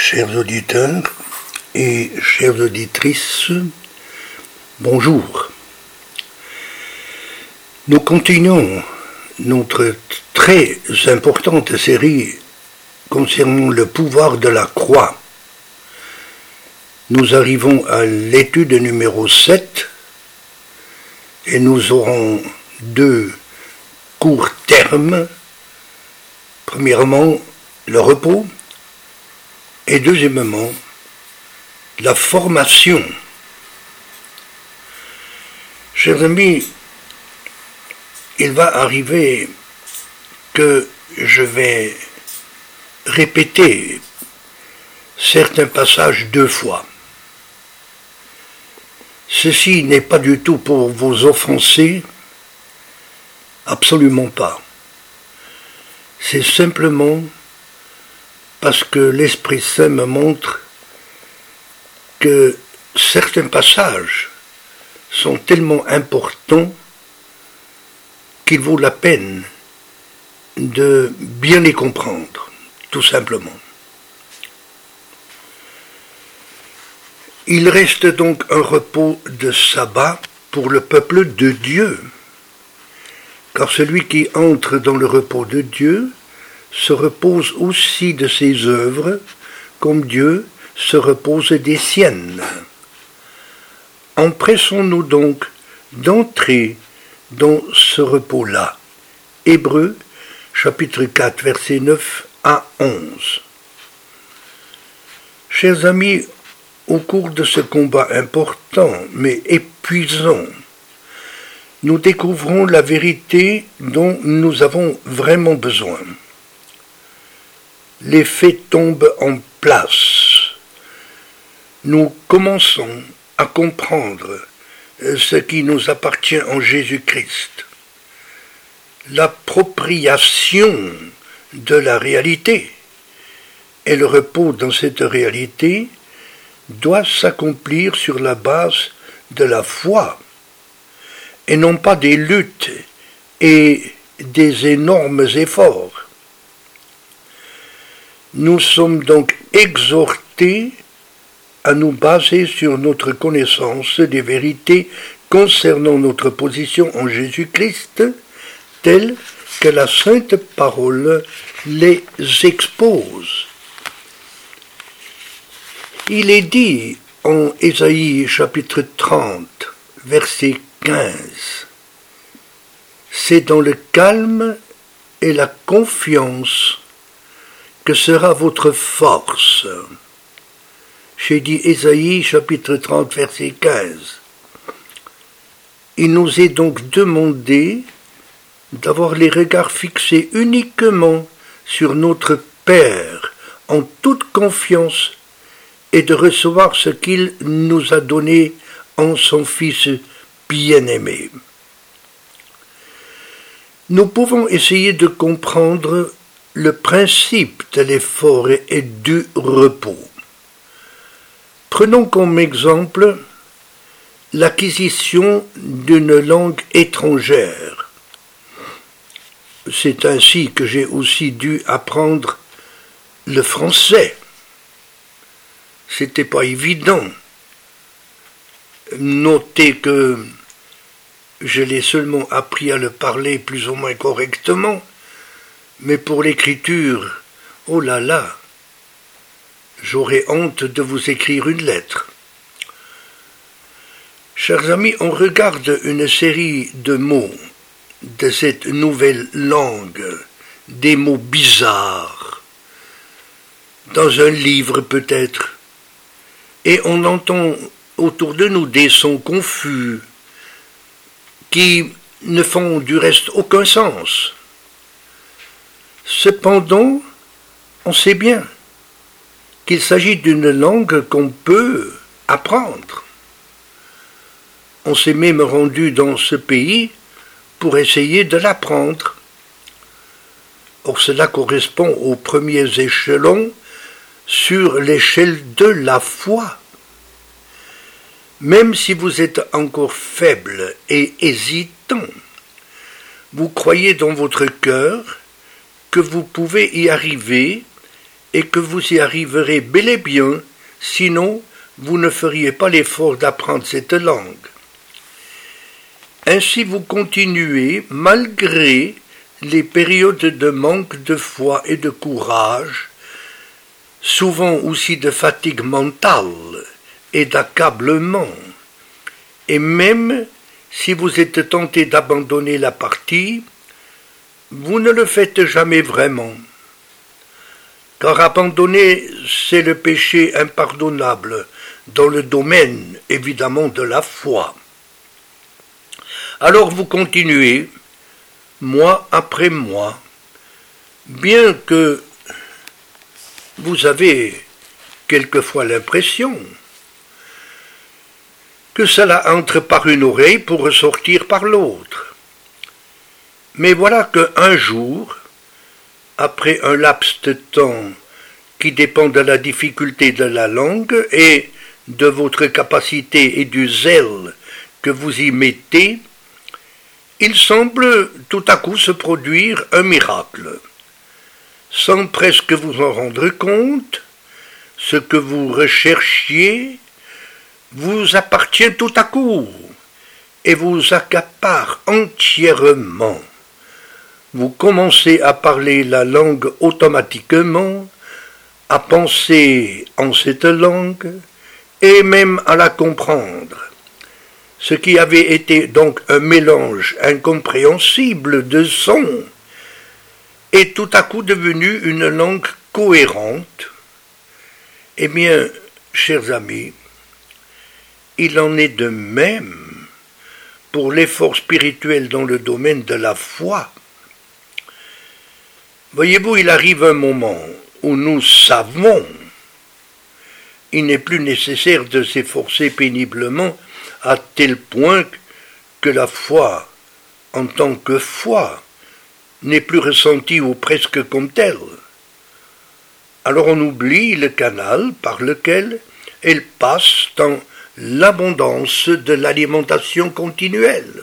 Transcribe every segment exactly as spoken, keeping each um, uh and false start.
Chers auditeurs et chères auditrices, bonjour. Nous continuons notre très importante série concernant le pouvoir de la croix. Nous arrivons à l'étude numéro sept et nous aurons deux courts termes. Premièrement, le repos et deuxièmement, la formation. Chers amis, il va arriver que je vais répéter certains passages deux fois. Ceci n'est pas du tout pour vous offenser, absolument pas. C'est simplement parce que l'Esprit Saint me montre que certains passages sont tellement importants qu'il vaut la peine de bien les comprendre, tout simplement. Il reste donc un repos de sabbat pour le peuple de Dieu, car celui qui entre dans le repos de Dieu se repose aussi de ses œuvres, comme Dieu se repose des siennes. Empressons-nous donc d'entrer dans ce repos-là. Hébreux, chapitre quatre, versets neuf à onze. Chers amis, au cours de ce combat important, mais épuisant, nous découvrons la vérité dont nous avons vraiment besoin. Les faits tombent en place. Nous commençons à comprendre ce qui nous appartient en Jésus-Christ. L'appropriation de la réalité et le repos dans cette réalité doit s'accomplir sur la base de la foi et non pas des luttes et des énormes efforts. Nous sommes donc exhortés à nous baser sur notre connaissance des vérités concernant notre position en Jésus-Christ, telles que la Sainte Parole les expose. Il est dit en Ésaïe chapitre trente, verset quinze, « C'est dans le calme et la confiance que sera votre force. » J'ai dit Ésaïe chapitre trente, verset quinze. Il nous est donc demandé d'avoir les regards fixés uniquement sur notre Père en toute confiance et de recevoir ce qu'il nous a donné en son Fils bien-aimé. Nous pouvons essayer de comprendre le principe de l'effort et du repos. Prenons comme exemple l'acquisition d'une langue étrangère. C'est ainsi que j'ai aussi dû apprendre le français. C'était pas évident. Notez que je l'ai seulement appris à le parler plus ou moins correctement, mais pour l'écriture, oh là là, j'aurais honte de vous écrire une lettre. Chers amis, on regarde une série de mots de cette nouvelle langue, des mots bizarres, dans un livre peut-être, et on entend autour de nous des sons confus qui ne font du reste aucun sens. Cependant, on sait bien qu'il s'agit d'une langue qu'on peut apprendre. On s'est même rendu dans ce pays pour essayer de l'apprendre. Or, cela correspond aux premiers échelons sur l'échelle de la foi. Même si vous êtes encore faible et hésitant, vous croyez dans votre cœur que vous pouvez y arriver et que vous y arriverez bel et bien, sinon vous ne feriez pas l'effort d'apprendre cette langue. Ainsi vous continuez malgré les périodes de manque de foi et de courage, souvent aussi de fatigue mentale et d'accablement, et même si vous êtes tenté d'abandonner la partie, vous ne le faites jamais vraiment, car abandonner, c'est le péché impardonnable dans le domaine, évidemment, de la foi. Alors vous continuez, mois après mois, bien que vous avez quelquefois l'impression que cela entre par une oreille pour ressortir par l'autre. Mais voilà qu'un jour, après un laps de temps qui dépend de la difficulté de la langue et de votre capacité et du zèle que vous y mettez, il semble tout à coup se produire un miracle. Sans presque vous en rendre compte, ce que vous recherchiez vous appartient tout à coup et vous accapare entièrement. Vous commencez à parler la langue automatiquement, à penser en cette langue et même à la comprendre. Ce qui avait été donc un mélange incompréhensible de sons est tout à coup devenu une langue cohérente. Eh bien, chers amis, il en est de même pour l'effort spirituel dans le domaine de la foi. Voyez-vous, il arrive un moment où nous savons, il n'est plus nécessaire de s'efforcer péniblement à tel point que la foi, en tant que foi, n'est plus ressentie ou presque comme telle. Alors on oublie le canal par lequel elle passe dans l'abondance de l'alimentation continuelle.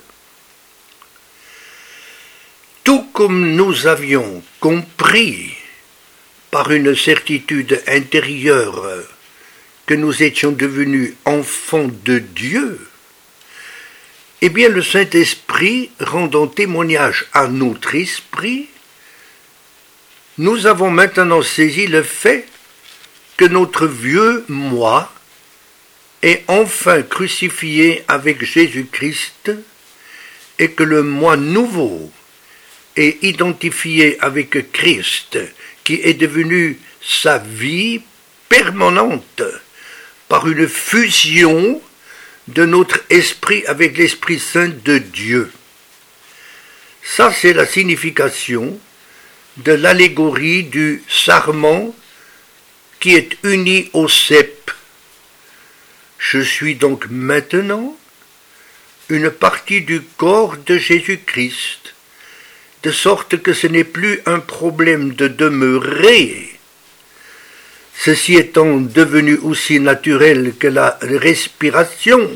Tout comme nous avions compris par une certitude intérieure que nous étions devenus enfants de Dieu, eh bien le Saint-Esprit rendant témoignage à notre esprit, nous avons maintenant saisi le fait que notre vieux moi est enfin crucifié avec Jésus-Christ et que le moi nouveau est identifié avec Christ, qui est devenu sa vie permanente par une fusion de notre esprit avec l'Esprit Saint de Dieu. Ça, c'est la signification de l'allégorie du sarment qui est uni au cep. Je suis donc maintenant une partie du corps de Jésus-Christ, de sorte que ce n'est plus un problème de demeurer, ceci étant devenu aussi naturel que la respiration,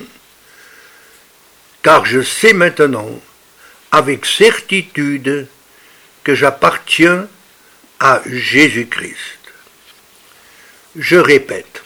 car je sais maintenant, avec certitude, que j'appartiens à Jésus-Christ. Je répète,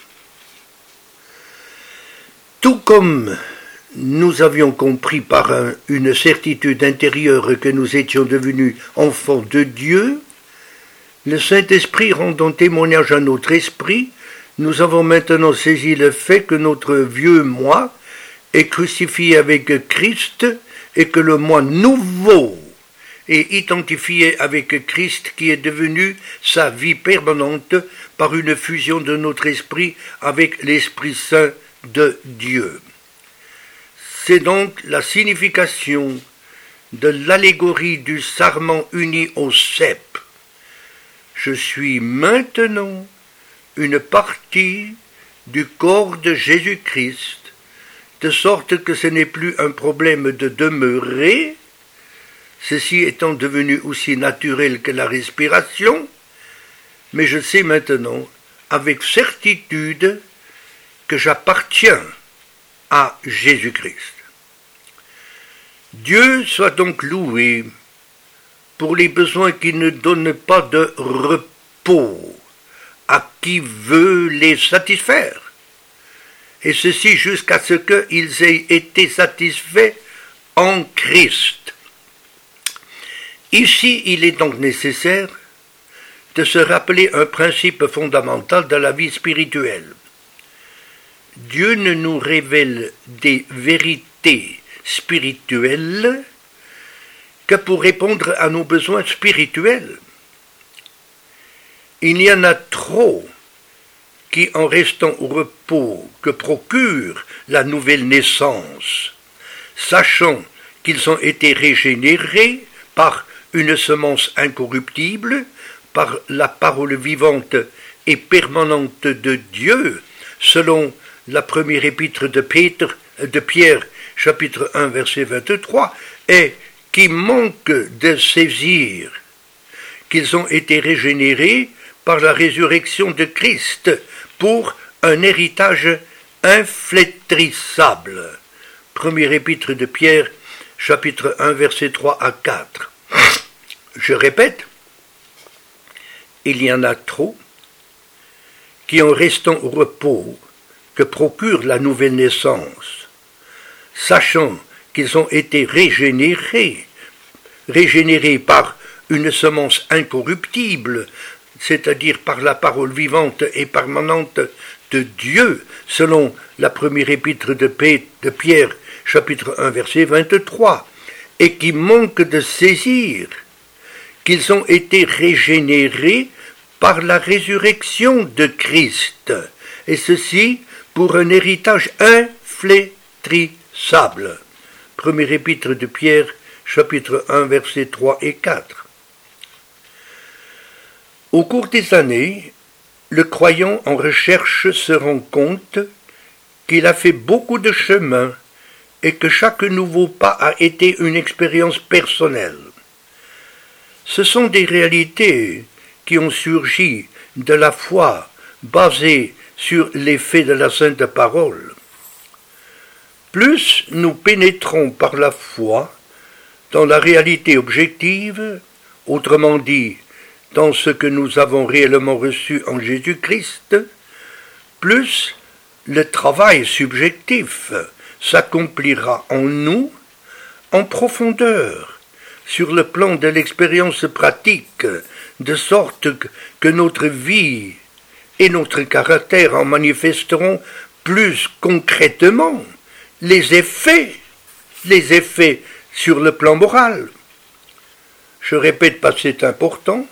tout comme nous avions compris par un, une certitude intérieure que nous étions devenus enfants de Dieu, le Saint-Esprit rendant témoignage à notre esprit, nous avons maintenant saisi le fait que notre vieux moi est crucifié avec Christ et que le moi nouveau est identifié avec Christ qui est devenu sa vie permanente par une fusion de notre esprit avec l'Esprit Saint de Dieu. C'est donc la signification de l'allégorie du sarment uni au cep. Je suis maintenant une partie du corps de Jésus-Christ, de sorte que ce n'est plus un problème de demeurer, ceci étant devenu aussi naturel que la respiration, mais je sais maintenant avec certitude que j'appartiens à Jésus-Christ. Dieu soit donc loué pour les besoins qui ne donnent pas de repos à qui veut les satisfaire, et ceci jusqu'à ce qu'ils aient été satisfaits en Christ. Ici, il est donc nécessaire de se rappeler un principe fondamental de la vie spirituelle. Dieu ne nous révèle des vérités spirituelles que pour répondre à nos besoins spirituels. Il y en a trop qui, en restant au repos que procure la nouvelle naissance, sachant qu'ils ont été régénérés par une semence incorruptible, par la parole vivante et permanente de Dieu, selon la première épître de, Peter, de Pierre, chapitre un, verset vingt-trois, et qui manquent de saisir qu'ils ont été régénérés par la résurrection de Christ pour un héritage inflétrissable. Première épître de Pierre, chapitre un, verset trois à quatre. Je répète, il y en a trop qui, en restant au repos que procure la nouvelle naissance, sachant qu'ils ont été régénérés, régénérés par une semence incorruptible, c'est-à-dire par la parole vivante et permanente de Dieu, selon la première épître de, de Pierre, chapitre un, verset vingt-trois, et qui manquent de saisir qu'ils ont été régénérés par la résurrection de Christ, et ceci pour un héritage inflétrissable. Première épître de Pierre, chapitre un, versets trois et quatre. Au cours des années, le croyant en recherche se rend compte qu'il a fait beaucoup de chemin et que chaque nouveau pas a été une expérience personnelle. Ce sont des réalités qui ont surgi de la foi basée sur les faits de la Sainte Parole. Plus nous pénétrons par la foi dans la réalité objective, autrement dit, dans ce que nous avons réellement reçu en Jésus-Christ, plus le travail subjectif s'accomplira en nous en profondeur, sur le plan de l'expérience pratique, de sorte que notre vie et notre caractère en manifesteront plus concrètement les effets, les effets sur le plan moral. Je répète parce que c'est important.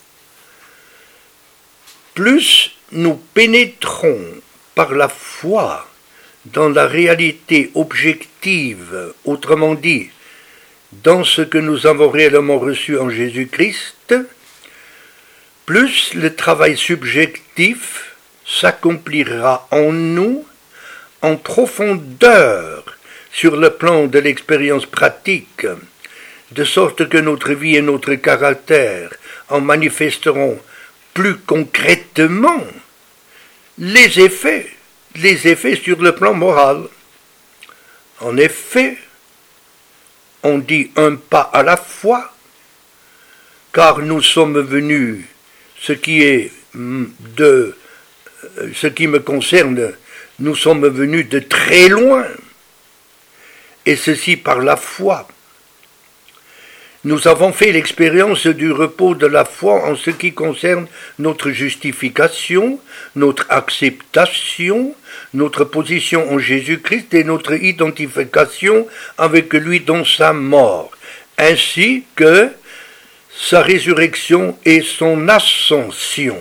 Plus nous pénétrons par la foi dans la réalité objective, autrement dit, dans ce que nous avons réellement reçu en Jésus-Christ, plus le travail subjectif s'accomplira en nous en profondeur sur le plan de l'expérience pratique, de sorte que notre vie et notre caractère en manifesteront plus concrètement les effets, les effets sur le plan moral. En effet, on dit un pas à la fois, car nous sommes venus, ce qui est de, ce qui me concerne, nous sommes venus de très loin, et ceci par la foi. Nous avons fait l'expérience du repos de la foi en ce qui concerne notre justification, notre acceptation, notre position en Jésus-Christ et notre identification avec lui dans sa mort, ainsi que sa résurrection et son ascension.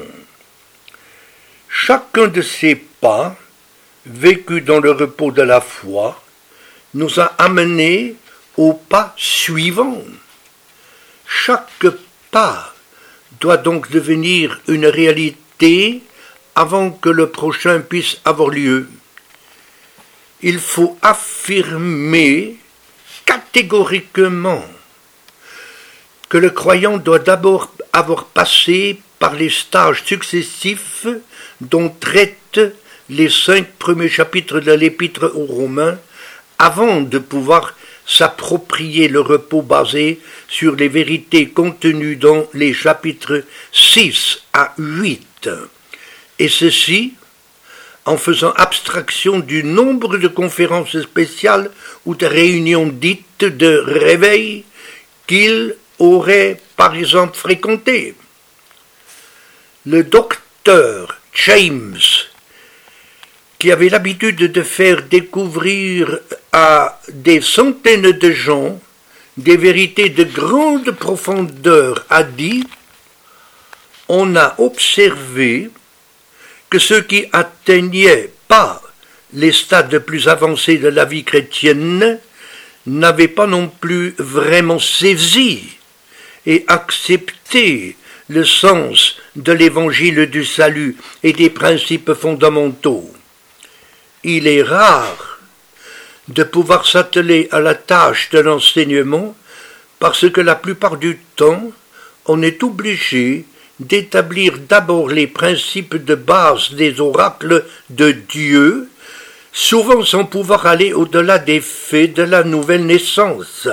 Chacun de ces pas, vécus dans le repos de la foi, nous a amenés au pas suivant. Chaque pas doit donc devenir une réalité avant que le prochain puisse avoir lieu. Il faut affirmer catégoriquement que le croyant doit d'abord avoir passé par les stages successifs dont traitent les cinq premiers chapitres de l'Épître aux Romains avant de pouvoir s'approprier le repos basé sur les vérités contenues dans les chapitres six à huit. et ceci en faisant abstraction du nombre de conférences spéciales ou de réunions dites de réveil qu'il aurait par exemple fréquentées. Le docteur James, qui avait l'habitude de faire découvrir à des centaines de gens des vérités de grande profondeur, a dit « On a observé que ceux qui atteignaient pas les stades plus avancés de la vie chrétienne n'avaient pas non plus vraiment saisi et accepté le sens de l'évangile du salut et des principes fondamentaux. Il est rare de pouvoir s'atteler à la tâche de l'enseignement parce que la plupart du temps, on est obligé d'établir d'abord les principes de base des oracles de Dieu, souvent sans pouvoir aller au-delà des faits de la nouvelle naissance.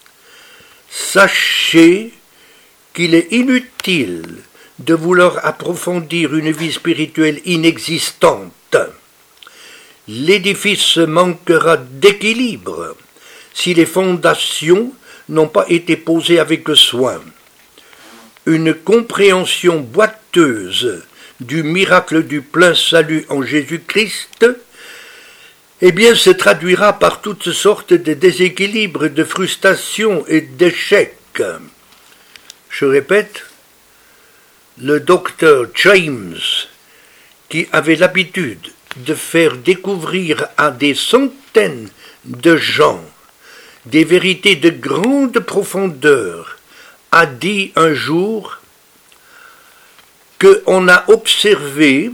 Sachez qu'il est inutile de vouloir approfondir une vie spirituelle inexistante. L'édifice manquera d'équilibre si les fondations n'ont pas été posées avec soin. Une compréhension boiteuse du miracle du plein salut en Jésus-Christ, eh bien, se traduira par toutes sortes de déséquilibres, de frustrations et d'échecs. Je répète, le docteur James, qui avait l'habitude de faire découvrir à des centaines de gens des vérités de grande profondeur, a dit un jour qu'on a observé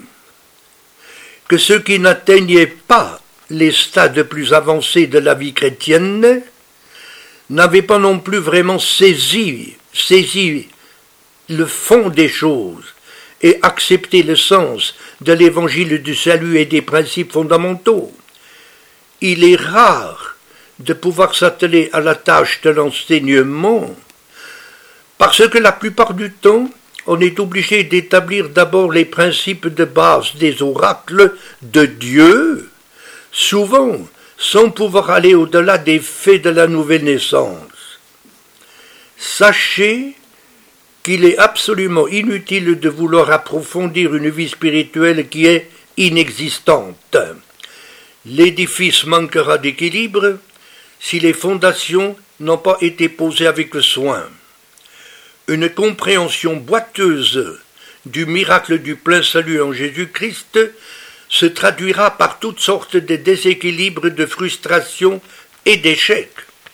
que ceux qui n'atteignaient pas les stades plus avancés de la vie chrétienne n'avaient pas non plus vraiment saisi, saisi le fond des choses et accepté le sens de l'évangile du salut et des principes fondamentaux. Il est rare de pouvoir s'atteler à la tâche de l'enseignement parce que la plupart du temps, on est obligé d'établir d'abord les principes de base des oracles de Dieu, souvent sans pouvoir aller au-delà des faits de la nouvelle naissance. Sachez qu'il est absolument inutile de vouloir approfondir une vie spirituelle qui est inexistante. L'édifice manquera d'équilibre si les fondations n'ont pas été posées avec soin. Une compréhension boiteuse du miracle du plein salut en Jésus-Christ se traduira par toutes sortes de déséquilibres, de frustrations et d'échecs.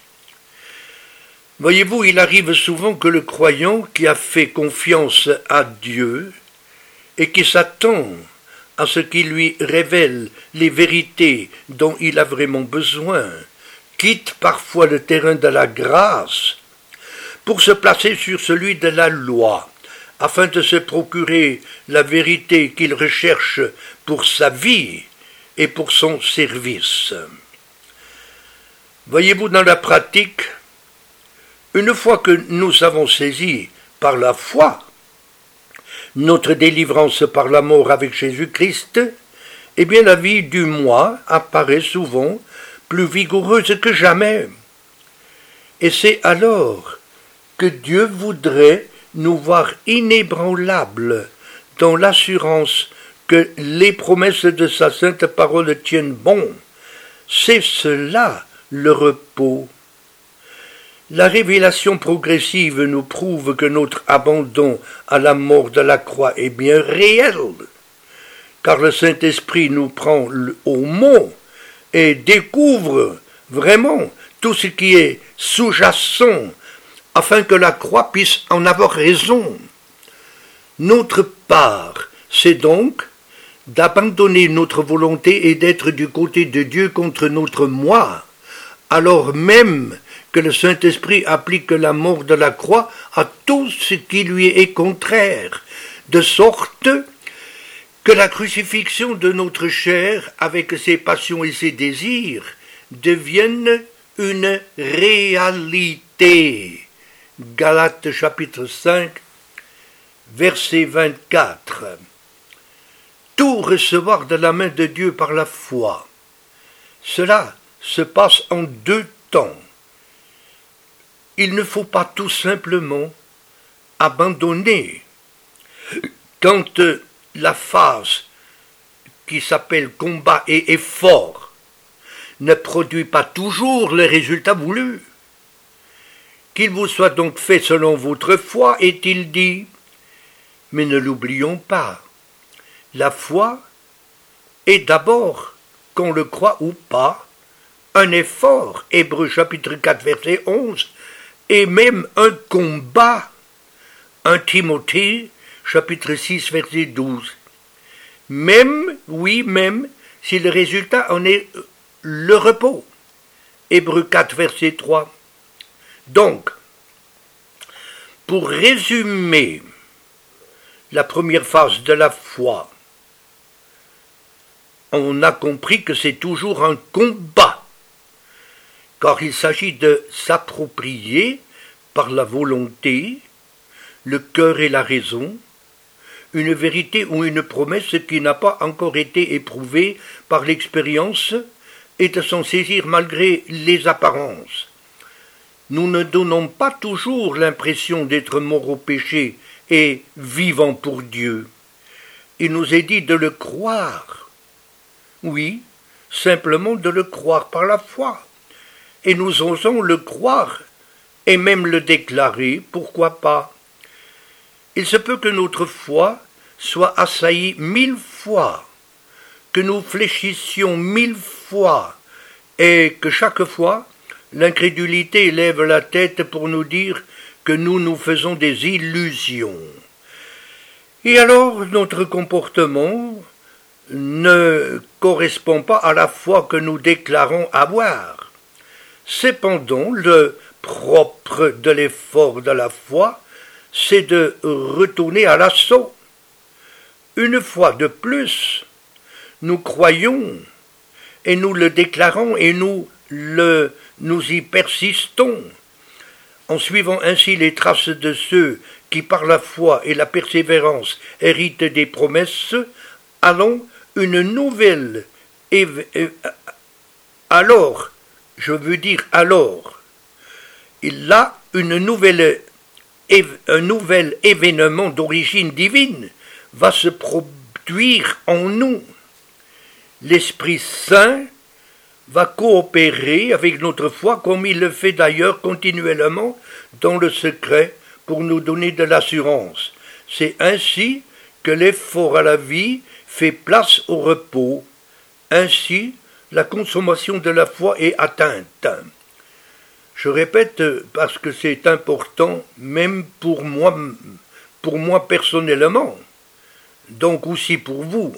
Voyez-vous, il arrive souvent que le croyant qui a fait confiance à Dieu et qui s'attend à ce qu'il lui révèle les vérités dont il a vraiment besoin, quitte parfois le terrain de la grâce pour se placer sur celui de la loi, afin de se procurer la vérité qu'il recherche pour sa vie et pour son service. Voyez-vous, dans la pratique, une fois que nous avons saisi par la foi notre délivrance par la mort avec Jésus-Christ, eh bien la vie du moi apparaît souvent plus vigoureuse que jamais. Et c'est alors que Dieu voudrait nous voir inébranlables dans l'assurance que les promesses de sa sainte parole tiennent bon. C'est cela le repos. La révélation progressive nous prouve que notre abandon à la mort de la croix est bien réel, car le Saint-Esprit nous prend au mot et découvre vraiment tout ce qui est sous-jacent afin que la croix puisse en avoir raison. Notre part, c'est donc d'abandonner notre volonté et d'être du côté de Dieu contre notre moi, alors même que le Saint-Esprit applique la mort de la croix à tout ce qui lui est contraire, de sorte que la crucifixion de notre chair, avec ses passions et ses désirs, devienne une réalité. Galates chapitre cinq, verset vingt-quatre. tout recevoir de la main de Dieu par la foi. Cela se passe en deux temps. Il ne faut pas tout simplement abandonner. Quand la phase qui s'appelle combat et effort ne produit pas toujours les résultats voulus, qu'il vous soit donc fait selon votre foi, est-il dit. Mais ne l'oublions pas, la foi est d'abord, qu'on le croit ou pas, un effort, Hébreux chapitre quatre verset onze, et même un combat, un Timothée chapitre six verset douze. Même, oui, même, si le résultat en est le repos, Hébreux quatre verset trois. Donc, pour résumer la première phase de la foi, on a compris que c'est toujours un combat, car il s'agit de s'approprier par la volonté, le cœur et la raison, une vérité ou une promesse qui n'a pas encore été éprouvée par l'expérience et de s'en saisir malgré les apparences. Nous ne donnons pas toujours l'impression d'être morts au péché et vivants pour Dieu. Il nous est dit de le croire. Oui, simplement de le croire par la foi. Et nous osons le croire et même le déclarer, pourquoi pas. Il se peut que notre foi soit assaillie mille fois, que nous fléchissions mille fois, et que chaque fois, l'incrédulité lève la tête pour nous dire que nous nous faisons des illusions. Et alors notre comportement ne correspond pas à la foi que nous déclarons avoir. Cependant, le propre de l'effort de la foi, c'est de retourner à l'assaut. Une fois de plus, nous croyons et nous le déclarons et nous le nous y persistons, en suivant ainsi les traces de ceux qui par la foi et la persévérance héritent des promesses, allons une nouvelle éve- alors, je veux dire alors, il a une nouvelle un nouvel événement d'origine divine va se produire en nous. L'Esprit Saint va coopérer avec notre foi comme il le fait d'ailleurs continuellement dans le secret pour nous donner de l'assurance. C'est ainsi que l'effort à la vie fait place au repos. Ainsi, la consommation de la foi est atteinte. Je répète parce que c'est important même pour moi, pour moi personnellement, donc aussi pour vous.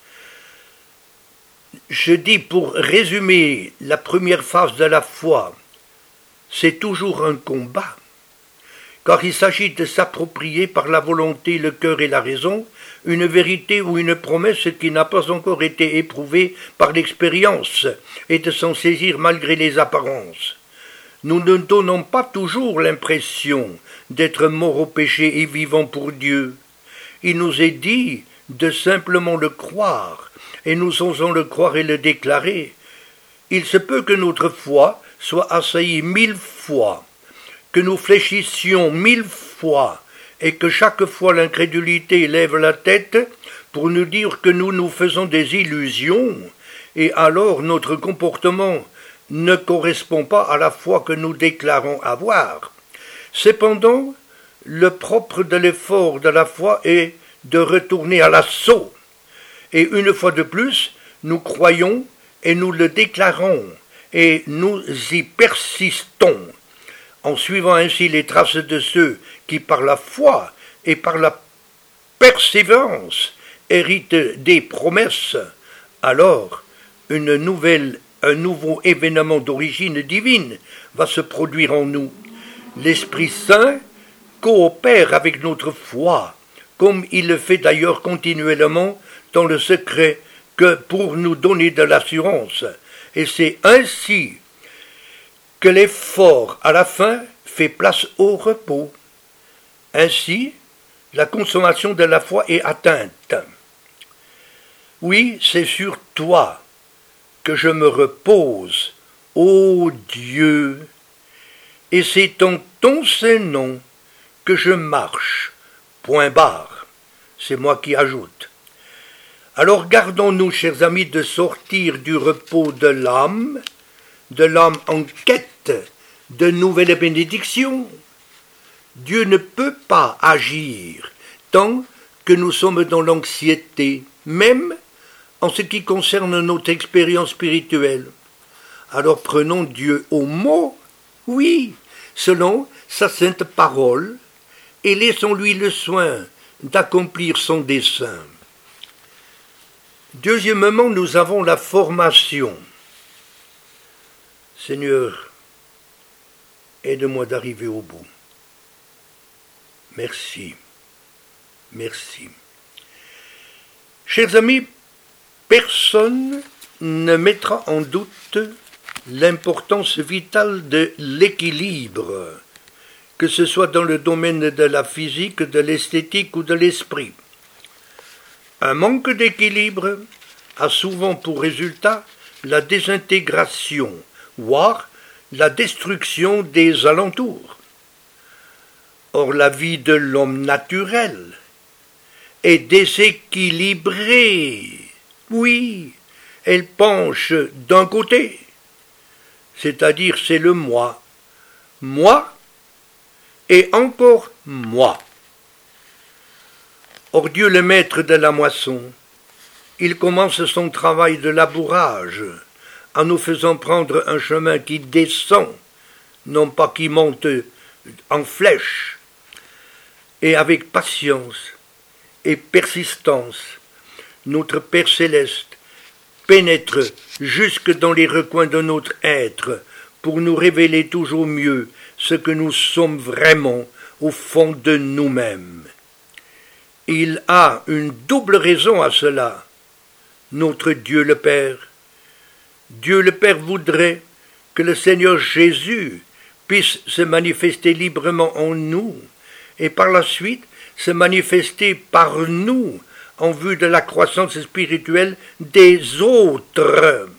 Je dis pour résumer la première phase de la foi, c'est toujours un combat, car il s'agit de s'approprier par la volonté, le cœur et la raison une vérité ou une promesse qui n'a pas encore été éprouvée par l'expérience et de s'en saisir malgré les apparences. Nous ne donnons pas toujours l'impression d'être morts au péché et vivants pour Dieu. Il nous est dit de simplement le croire, et nous osons le croire et le déclarer. Il se peut que notre foi soit assaillie mille fois, que nous fléchissions mille fois, et que chaque fois l'incrédulité lève la tête pour nous dire que nous nous faisons des illusions, et alors notre comportement ne correspond pas à la foi que nous déclarons avoir. Cependant, le propre de l'effort de la foi est de retourner à l'assaut. Et une fois de plus, nous croyons et nous le déclarons, et nous y persistons, en suivant ainsi les traces de ceux qui par la foi et par la persévérance héritent des promesses. Alors, une nouvelle, un nouveau événement d'origine divine va se produire en nous. L'Esprit Saint coopère avec notre foi, comme il le fait d'ailleurs continuellement dans le secret, que pour nous donner de l'assurance. Et c'est ainsi que l'effort à la fin fait place au repos. Ainsi, la consommation de la foi est atteinte. Oui, c'est sur toi que je me repose, ô Dieu, et c'est en ton saint nom que je marche, point barre. C'est moi qui ajoute. Alors gardons-nous, chers amis, de sortir du repos de l'âme, de l'âme en quête de nouvelles bénédictions. Dieu ne peut pas agir tant que nous sommes dans l'anxiété, même en ce qui concerne notre expérience spirituelle. Alors prenons Dieu au mot, oui, selon sa sainte parole, et laissons-lui le soin d'accomplir son dessein. Deuxièmement, nous avons la formation. Seigneur, aide-moi d'arriver au bout. Merci, merci. Chers amis, personne ne mettra en doute l'importance vitale de l'équilibre, que ce soit dans le domaine de la physique, de l'esthétique ou de l'esprit. Un manque d'équilibre a souvent pour résultat la désintégration, voire la destruction des alentours. Or, la vie de l'homme naturel est déséquilibrée. Oui, elle penche d'un côté, c'est-à-dire c'est le moi, moi et encore moi. Or Dieu le maître de la moisson, il commence son travail de labourage en nous faisant prendre un chemin qui descend, non pas qui monte en flèche, et avec patience et persistance, notre Père céleste pénètre jusque dans les recoins de notre être pour nous révéler toujours mieux ce que nous sommes vraiment au fond de nous-mêmes. Il a une double raison à cela, notre Dieu le Père. Dieu le Père voudrait que le Seigneur Jésus puisse se manifester librement en nous et par la suite se manifester par nous en vue de la croissance spirituelle des autres.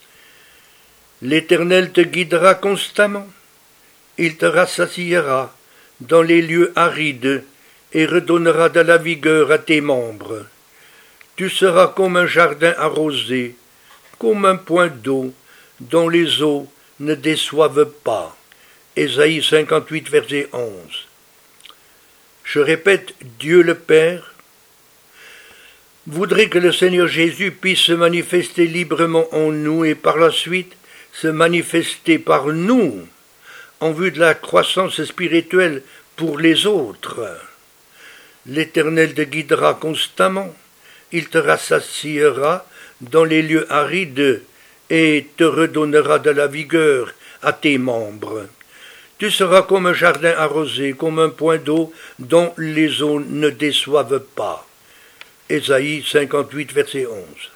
L'Éternel te guidera constamment, il te rassasiera dans les lieux arides et redonnera de la vigueur à tes membres. Tu seras comme un jardin arrosé, comme un point d'eau dont les eaux ne déçoivent pas. Ésaïe cinquante-huit, verset onze. Je répète, Dieu le Père voudrait que le Seigneur Jésus puisse se manifester librement en nous et par la suite se manifester par nous en vue de la croissance spirituelle pour les autres. L'Éternel te guidera constamment, il te rassasiera dans les lieux arides et te redonnera de la vigueur à tes membres. Tu seras comme un jardin arrosé, comme un point d'eau dont les eaux ne déçoivent pas. Ésaïe cinquante-huit, verset onze.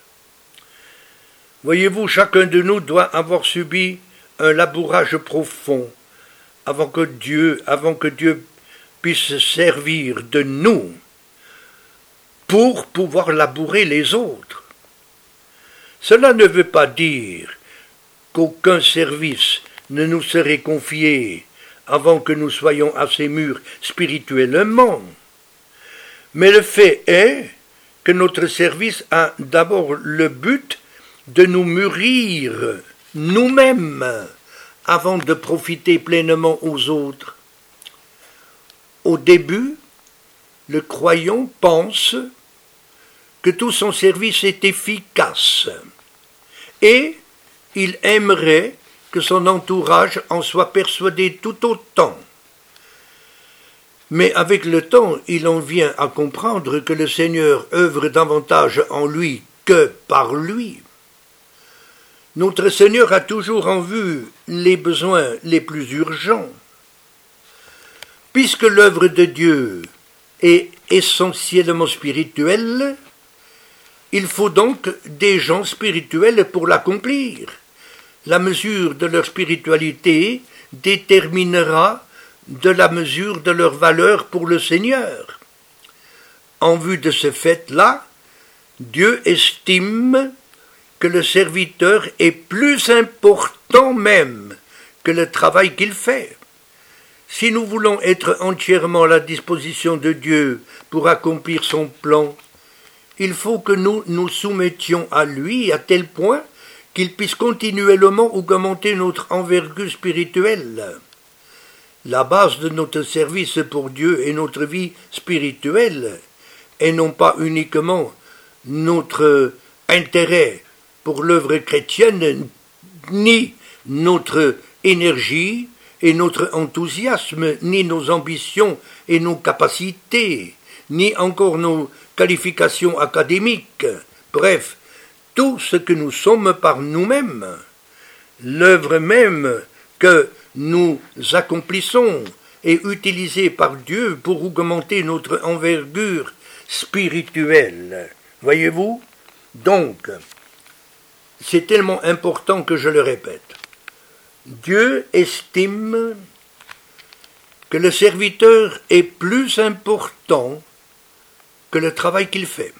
Voyez-vous, chacun de nous doit avoir subi un labourage profond avant que Dieu, avant que Dieu puisse servir de nous pour pouvoir labourer les autres. Cela ne veut pas dire qu'aucun service ne nous serait confié avant que nous soyons assez mûrs spirituellement. Mais le fait est que notre service a d'abord le but de nous mûrir nous-mêmes avant de profiter pleinement aux autres. Au début, le croyant pense que tout son service est efficace et il aimerait que son entourage en soit persuadé tout autant. Mais avec le temps, il en vient à comprendre que le Seigneur œuvre davantage en lui que par lui. Notre Seigneur a toujours en vue les besoins les plus urgents. Puisque l'œuvre de Dieu est essentiellement spirituelle, il faut donc des gens spirituels pour l'accomplir. La mesure de leur spiritualité déterminera de la mesure de leur valeur pour le Seigneur. En vue de ce fait-là, Dieu estime que le serviteur est plus important même que le travail qu'il fait. Si nous voulons être entièrement à la disposition de Dieu pour accomplir son plan, il faut que nous nous soumettions à lui à tel point qu'il puisse continuellement augmenter notre envergure spirituelle. La base de notre service pour Dieu est notre vie spirituelle, et non pas uniquement notre intérêt pour l'œuvre chrétienne, ni notre énergie et notre enthousiasme, ni nos ambitions et nos capacités, ni encore nos qualifications académiques, bref, tout ce que nous sommes par nous-mêmes, l'œuvre même que nous accomplissons est utilisée par Dieu pour augmenter notre envergure spirituelle. Voyez-vous? Donc, c'est tellement important que je le répète. Dieu estime que le serviteur est plus important que le travail qu'il fait.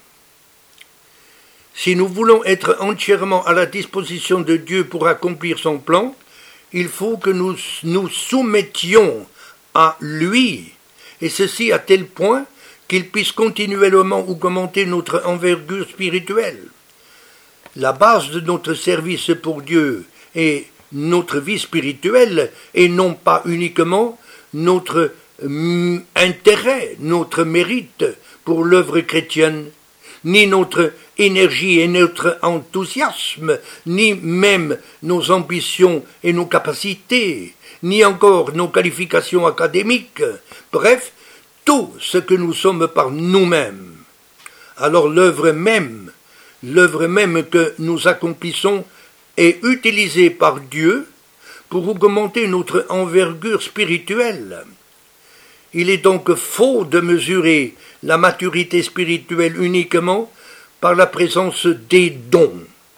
Si nous voulons être entièrement à la disposition de Dieu pour accomplir son plan, il faut que nous nous soumettions à lui, et ceci à tel point qu'il puisse continuellement augmenter notre envergure spirituelle. La base de notre service pour Dieu est notre vie spirituelle et non pas uniquement notre mm, intérêt, notre mérite pour l'œuvre chrétienne, ni notre énergie et notre enthousiasme, ni même nos ambitions et nos capacités, ni encore nos qualifications académiques, bref, tout ce que nous sommes par nous-mêmes. Alors l'œuvre même, l'œuvre même que nous accomplissons est utilisée par Dieu pour augmenter notre envergure spirituelle. Il est donc faux de mesurer la maturité spirituelle uniquement par la présence des dons,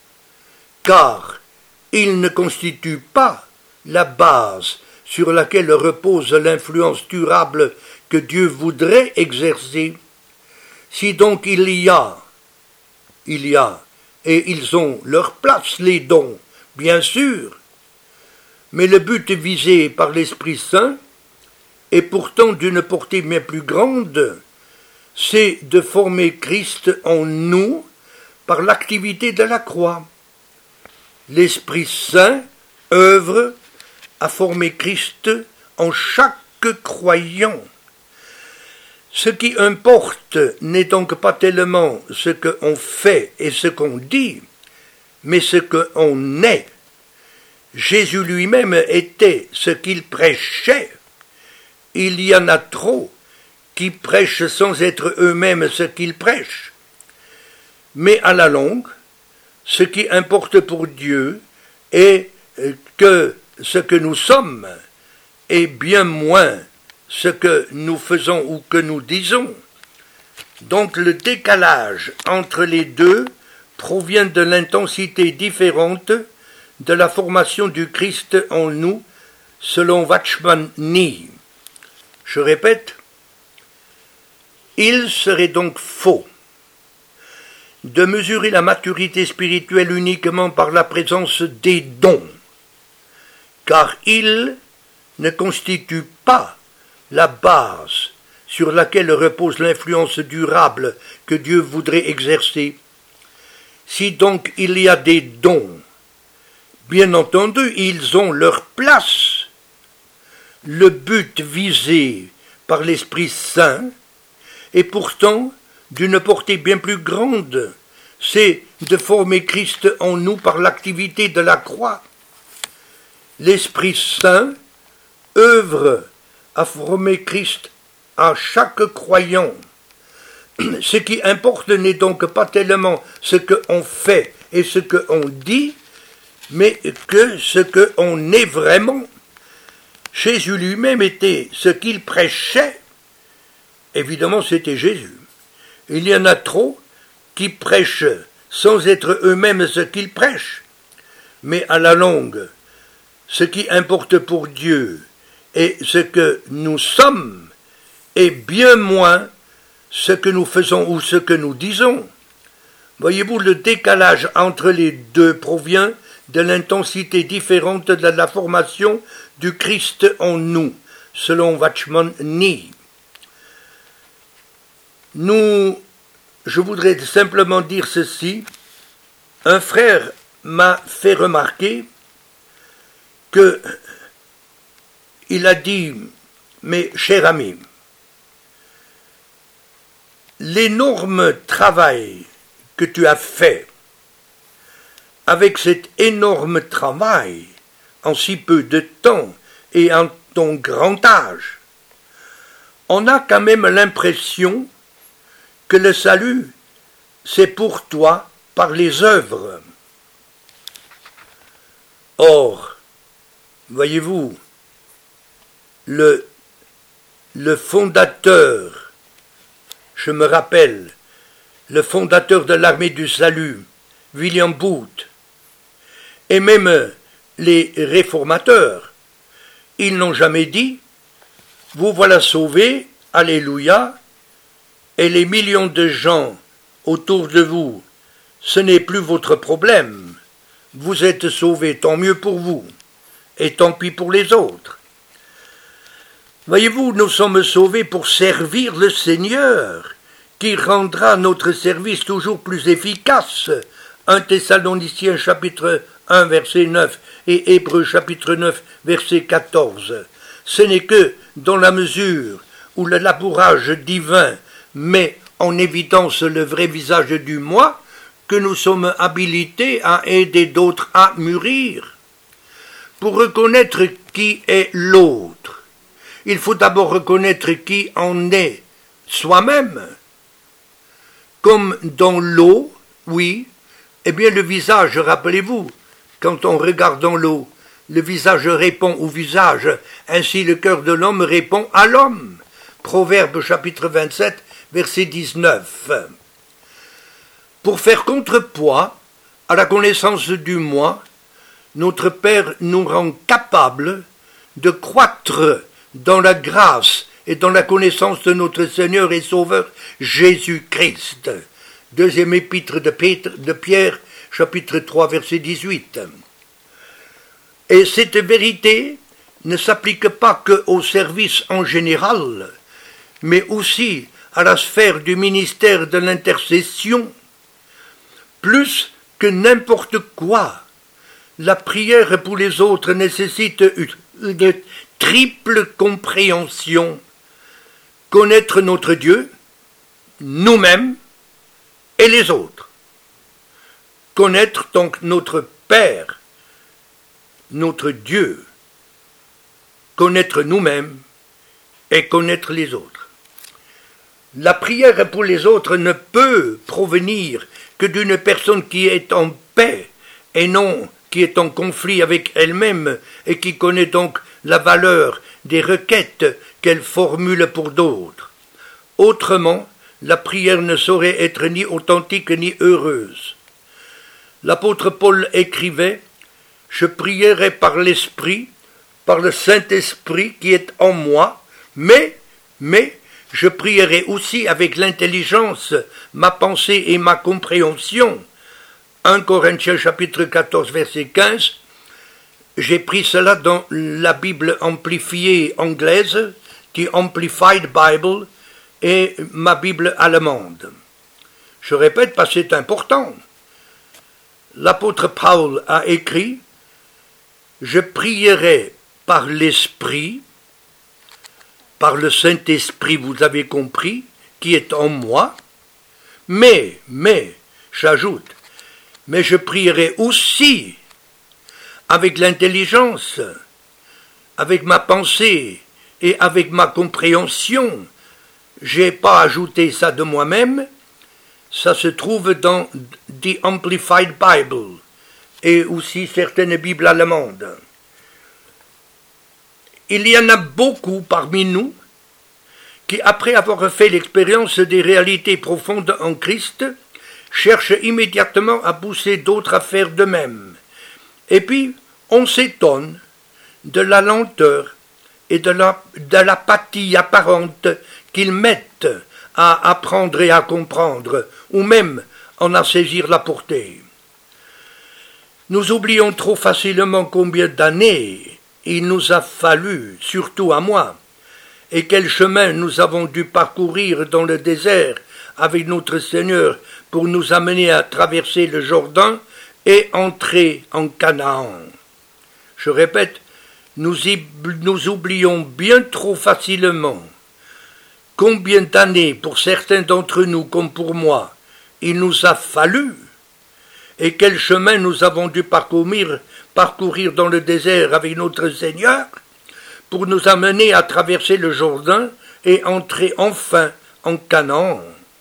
car ils ne constituent pas la base sur laquelle repose l'influence durable que Dieu voudrait exercer. Si donc il y a, il y a, et ils ont leur place, les dons, bien sûr, mais le but visé par l'Esprit Saint est pourtant d'une portée bien plus grande, c'est de former Christ en nous par l'activité de la croix. L'Esprit Saint œuvre à former Christ en chaque croyant. Ce qui importe n'est donc pas tellement ce qu'on fait et ce qu'on dit, mais ce qu'on est. Jésus lui-même était ce qu'il prêchait. Il y en a trop qui prêchent sans être eux-mêmes ce qu'ils prêchent. Mais à la longue, ce qui importe pour Dieu est que ce que nous sommes est bien moins ce que nous faisons ou que nous disons. Donc le décalage entre les deux provient de l'intensité différente de la formation du Christ en nous, selon Watchman Nee. Je répète, il serait donc faux de mesurer la maturité spirituelle uniquement par la présence des dons, car ils ne constituent pas la base sur laquelle repose l'influence durable que Dieu voudrait exercer. Si donc il y a des dons, bien entendu, ils ont leur place. Le but visé par l'Esprit Saint est pourtant d'une portée bien plus grande, c'est de former Christ en nous par l'activité de la croix. L'Esprit Saint œuvre à former Christ à chaque croyant. Ce qui importe n'est donc pas tellement ce qu'on fait et ce qu'on dit, mais que ce qu'on est vraiment. Jésus lui-même était ce qu'il prêchait. Évidemment, c'était Jésus. Il y en a trop qui prêchent sans être eux-mêmes ce qu'ils prêchent. Mais à la longue, ce qui importe pour Dieu et ce que nous sommes est bien moins ce que nous faisons ou ce que nous disons. Voyez-vous, le décalage entre les deux provient de l'intensité différente de la formation du Christ en nous, selon Watchman Nee. Nous, je voudrais simplement dire ceci. Un frère m'a fait remarquer que il a dit, mais cher ami, l'énorme travail que tu as fait, avec cet énorme travail, en si peu de temps et en ton grand âge, on a quand même l'impression que le salut, c'est pour toi par les œuvres. Or, voyez-vous, le, le fondateur, je me rappelle, le fondateur de l'armée du salut, William Booth, et même les réformateurs, ils n'ont jamais dit « Vous voilà sauvés, alléluia, et les millions de gens autour de vous, ce n'est plus votre problème. Vous êtes sauvés, tant mieux pour vous, et tant pis pour les autres. » Voyez-vous, nous sommes sauvés pour servir le Seigneur, qui rendra notre service toujours plus efficace. un Thessaloniciens chapitre un verset neuf et Hébreux chapitre neuf verset quatorze. Ce n'est que dans la mesure où le labourage divin met en évidence le vrai visage du moi que nous sommes habilités à aider d'autres à mûrir. Pour reconnaître qui est l'autre, il faut d'abord reconnaître qui en est soi-même. Comme dans l'eau, oui, eh bien le visage, rappelez-vous, quand on regarde dans l'eau, le visage répond au visage, ainsi le cœur de l'homme répond à l'homme. Proverbe chapitre vingt-sept, verset dix-neuf. Pour faire contrepoids à la connaissance du moi, notre Père nous rend capables de croître dans la grâce et dans la connaissance de notre Seigneur et Sauveur Jésus-Christ. Deuxième épître de, Pétre, de Pierre, chapitre trois, verset dix-huit. Et cette vérité ne s'applique pas qu'au service en général, mais aussi à la sphère du ministère de l'intercession. Plus que n'importe quoi, la prière pour les autres nécessite une triple compréhension. Connaître notre Dieu, nous-mêmes et les autres. Connaître donc notre Père, notre Dieu. Connaître nous-mêmes et connaître les autres. La prière pour les autres ne peut provenir que d'une personne qui est en paix et non qui est en conflit avec elle-même et qui connaît donc la valeur des requêtes qu'elle formule pour d'autres. Autrement, la prière ne saurait être ni authentique ni heureuse. L'apôtre Paul écrivait « Je prierai par l'Esprit, par le Saint-Esprit qui est en moi, mais, mais, je prierai aussi avec l'intelligence, ma pensée et ma compréhension. » un Corinthiens chapitre quatorze verset quinze. J'ai pris cela dans la Bible amplifiée anglaise, The Amplified Bible, et ma Bible allemande. Je répète parce que c'est important. L'apôtre Paul a écrit « Je prierai par l'Esprit, par le Saint-Esprit, vous avez compris, qui est en moi, mais, mais, j'ajoute, mais je prierai aussi avec l'intelligence, avec ma pensée et avec ma compréhension. Je n'ai pas ajouté ça de moi-même, ça se trouve dans The Amplified Bible et aussi certaines Bibles allemandes. Il y en a beaucoup parmi nous qui, après avoir fait l'expérience des réalités profondes en Christ, cherchent immédiatement à pousser d'autres à faire de même. Et puis, on s'étonne de la lenteur et de la, de l'apathie apparente qu'ils mettent à apprendre et à comprendre, ou même en à saisir la portée. Nous oublions trop facilement combien d'années il nous a fallu, surtout à moi, et quel chemin nous avons dû parcourir dans le désert avec notre Seigneur pour nous amener à traverser le Jourdain et entrer en Canaan. Je répète, nous, y, nous oublions bien trop facilement combien d'années, pour certains d'entre nous comme pour moi, il nous a fallu, et quel chemin nous avons dû parcourir, parcourir dans le désert avec notre Seigneur, pour nous amener à traverser le Jourdain et entrer enfin en Canaan.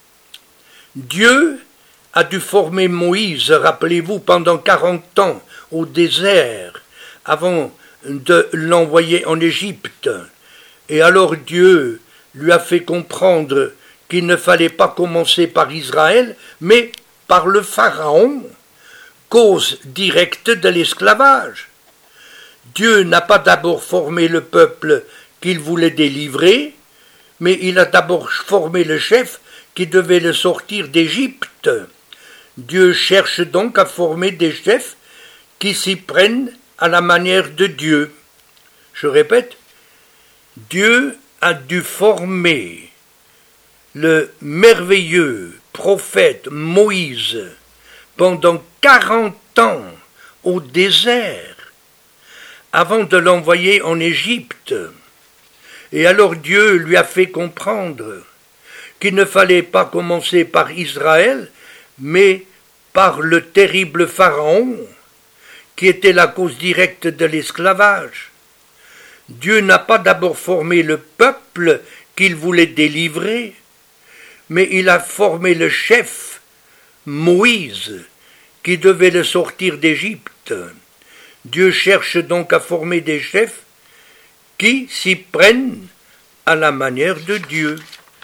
Dieu a dû former Moïse, rappelez-vous, pendant quarante ans au désert, avant de l'envoyer en Égypte. Et alors Dieu lui a fait comprendre qu'il ne fallait pas commencer par Israël, mais par le Pharaon, cause directe de l'esclavage. Dieu n'a pas d'abord formé le peuple qu'il voulait délivrer, mais il a d'abord formé le chef qui devait le sortir d'Égypte. Dieu cherche donc à former des chefs qui s'y prennent à la manière de Dieu. Je répète, Dieu a dû former le merveilleux prophète Moïse pendant quarante ans au désert avant de l'envoyer en Égypte. Et alors Dieu lui a fait comprendre qu'il ne fallait pas commencer par Israël, mais par le terrible Pharaon, qui était la cause directe de l'esclavage. Dieu n'a pas d'abord formé le peuple qu'il voulait délivrer, mais il a formé le chef, Moïse, qui devait le sortir d'Égypte. Dieu cherche donc à former des chefs qui s'y prennent à la manière de Dieu.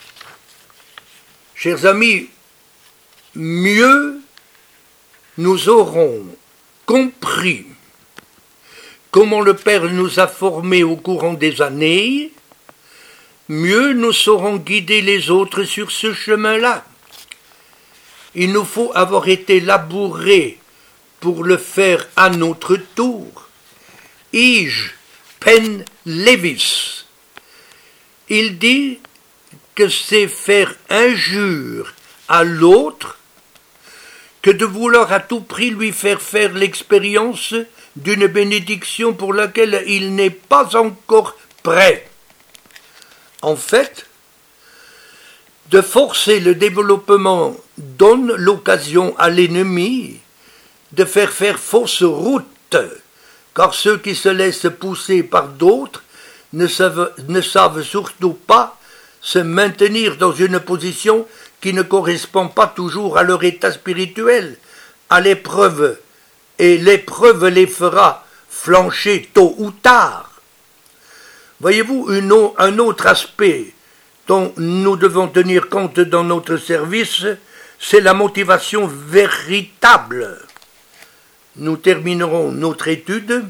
Chers amis, mieux nous aurons compris comment le Père nous a formés au courant des années, mieux nous saurons guider les autres sur ce chemin-là. Il nous faut avoir été labourés pour le faire à notre tour. Ige Pen Levis, il dit que c'est faire injure à l'autre que de vouloir à tout prix lui faire faire l'expérience d'une bénédiction pour laquelle il n'est pas encore prêt. En fait, de forcer le développement donne l'occasion à l'ennemi de faire faire fausse route, car ceux qui se laissent pousser par d'autres ne savent, ne savent surtout pas se maintenir dans une position qui ne correspond pas toujours à leur état spirituel, à l'épreuve, et l'épreuve les fera flancher tôt ou tard. Voyez-vous une o- un autre aspect dont nous devons tenir compte dans notre service, c'est la motivation véritable. Nous terminerons notre étude.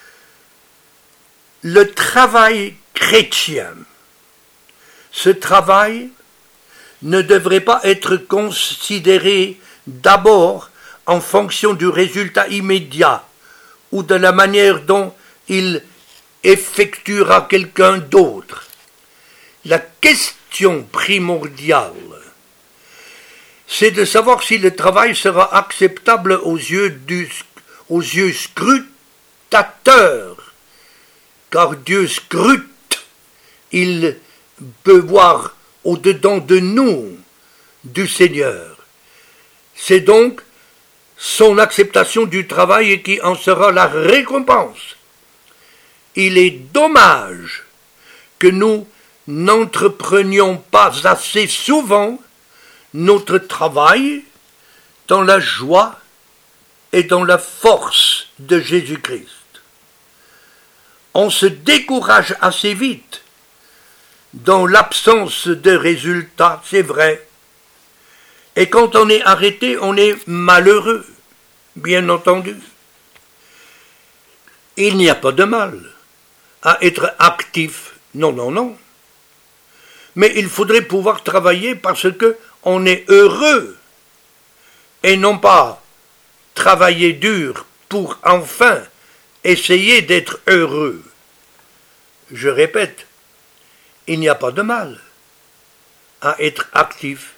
Le travail chrétien. Ce travail ne devrait pas être considéré d'abord en fonction du résultat immédiat ou de la manière dont il effectuera quelqu'un d'autre. La question primordiale, c'est de savoir si le travail sera acceptable aux yeux, du, aux yeux scrutateurs, car Dieu scrute, il peut voir au-dedans de nous du Seigneur. C'est donc son acceptation du travail qui en sera la récompense. Il est dommage que nous n'entreprenions pas assez souvent notre travail dans la joie et dans la force de Jésus-Christ. On se décourage assez vite dans l'absence de résultats, c'est vrai. Et quand on est arrêté, on est malheureux, bien entendu. Il n'y a pas de mal à être actif, non, non, non. Mais il faudrait pouvoir travailler parce que on est heureux et non pas travailler dur pour enfin essayer d'être heureux. Je répète, il n'y a pas de mal à être actif.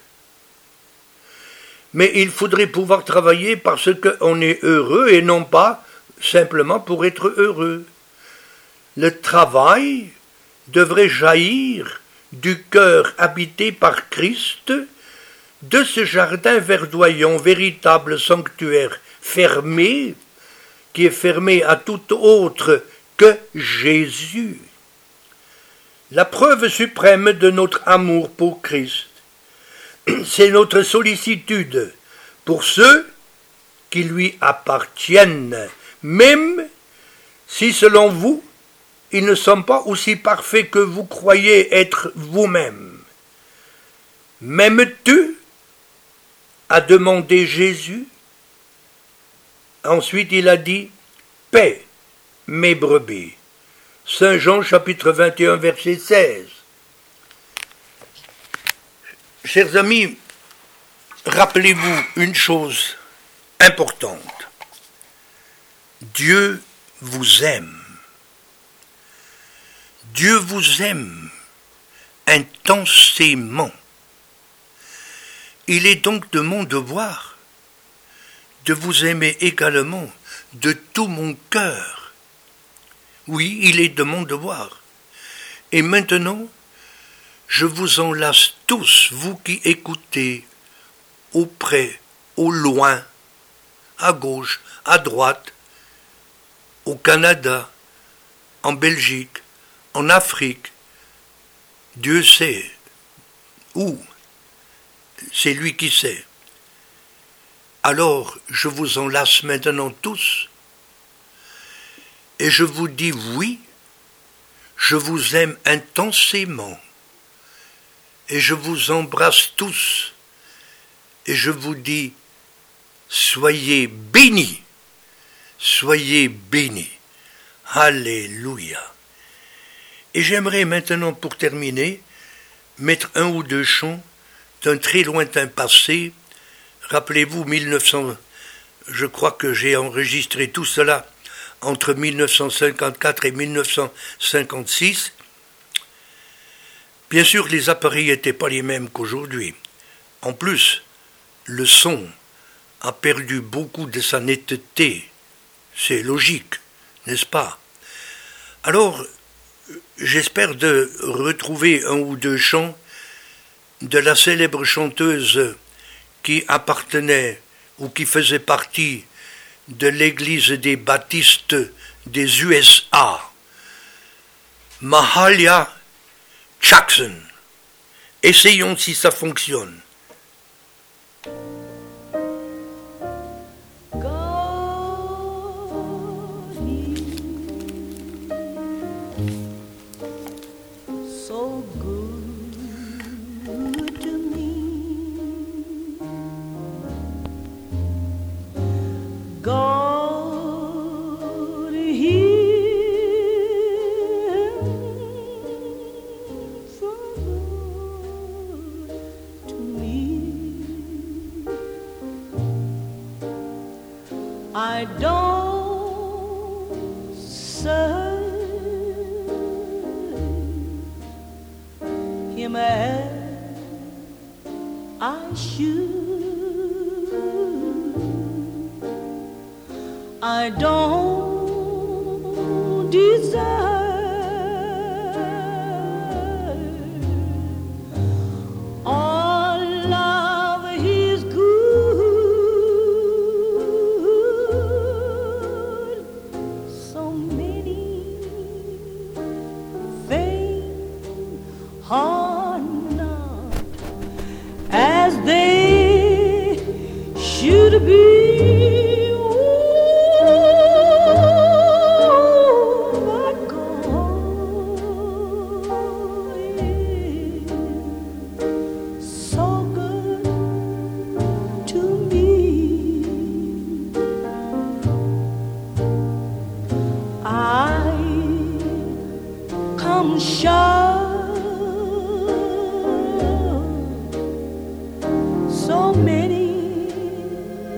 Mais il faudrait pouvoir travailler parce qu'on est heureux et non pas simplement pour être heureux. Le travail devrait jaillir du cœur habité par Christ, de ce jardin verdoyant, véritable sanctuaire fermé, qui est fermé à tout autre que Jésus. La preuve suprême de notre amour pour Christ, c'est notre sollicitude pour ceux qui lui appartiennent, même si selon vous, ils ne sont pas aussi parfaits que vous croyez être vous-même. M'aimes-tu? A demandé Jésus. Ensuite il a dit, paie mes brebis. Saint Jean chapitre vingt et un verset seize. Chers amis, rappelez-vous une chose importante. Dieu vous aime. Dieu vous aime intensément. Il est donc de mon devoir de vous aimer également de tout mon cœur. Oui, il est de mon devoir. Et maintenant, je vous enlace tous, vous qui écoutez, auprès, au loin, à gauche, à droite, au Canada, en Belgique, en Afrique, Dieu sait où, c'est lui qui sait. Alors, je vous enlace maintenant tous, et je vous dis oui, je vous aime intensément. Et je vous embrasse tous, et je vous dis, soyez bénis, soyez bénis. Alléluia. Et j'aimerais maintenant, pour terminer, mettre un ou deux chants d'un très lointain passé. Rappelez-vous, mille neuf cents, je crois que j'ai enregistré tout cela entre mille neuf cent cinquante-quatre et mille neuf cent cinquante-six. Bien sûr, les appareils n'étaient pas les mêmes qu'aujourd'hui. En plus, le son a perdu beaucoup de sa netteté. C'est logique, n'est-ce pas? Alors, j'espère de retrouver un ou deux chants de la célèbre chanteuse qui appartenait ou qui faisait partie de l'église des baptistes des U S A, Mahalia Jackson. Essayons si ça fonctionne. I don't serve him as I should. I don't deserve all of his good. So many things are not as they should be. So many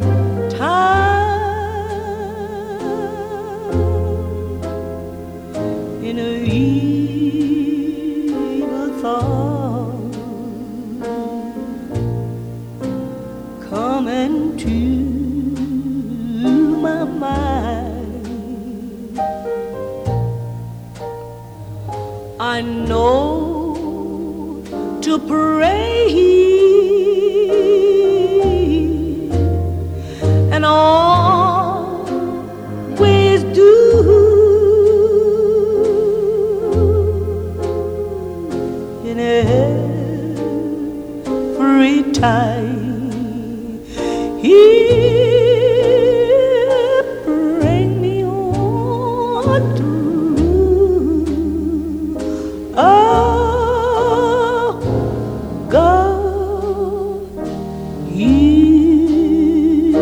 I know to pray and always do. In every time He bring me on through. Oh, God, You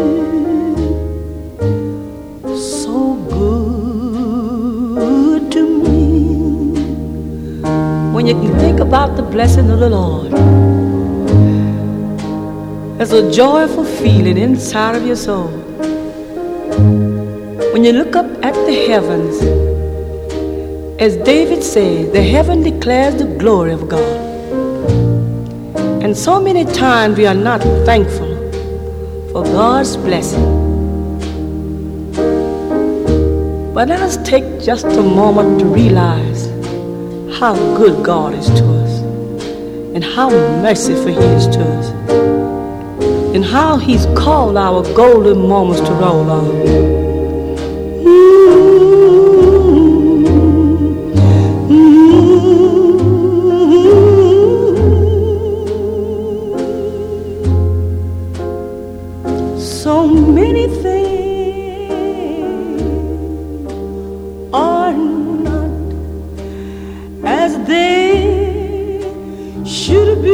so good to me. When you can think about the blessing of the Lord, there's a joyful feeling inside of your soul. When you look up at the heavens, as David said, the heaven declares the glory of God. And so many times we are not thankful for God's blessing. But let us take just a moment to realize how good God is to us and how merciful He is to us, and how He's called our golden moments to roll on. So many things are not as they should be.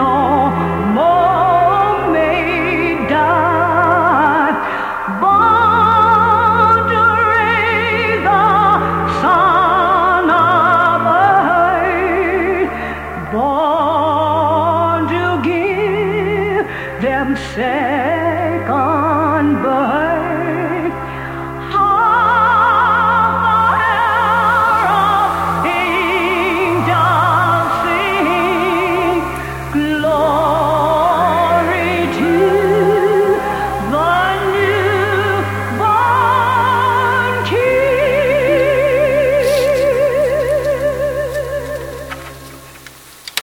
Born them second birth.